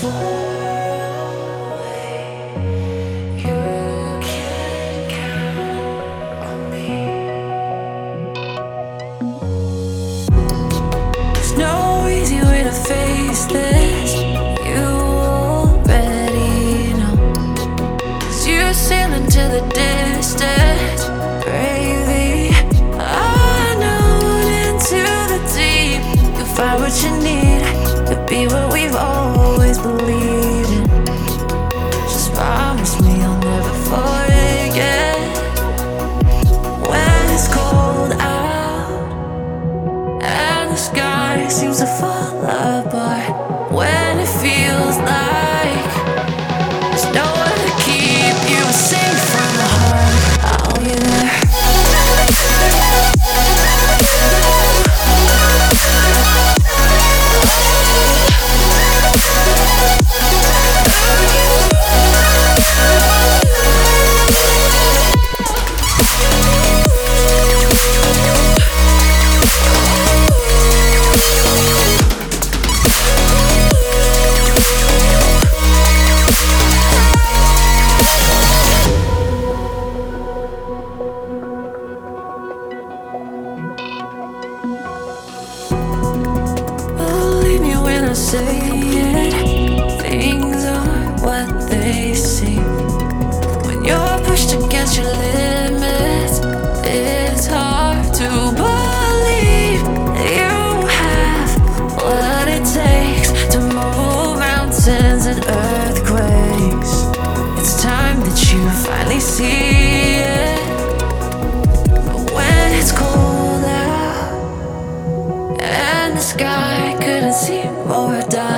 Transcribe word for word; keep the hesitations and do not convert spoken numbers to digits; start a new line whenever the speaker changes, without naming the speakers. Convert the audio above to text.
To the distance, bravely unknown into the deep. You'll find what you need to be what we've always believed in. Just promise me you'll never forget. When it's cold out and the sky seems to fall apart, when it feels like there's no one to keep you safe from the harm, I'll be there. Say it, things are what they seem. When you're pushed against your limits, it's hard to believe you have what it takes to move mountains and earthquakes. It's time that you finally see it. But when it's cold out and the sky couldn't seem more dark,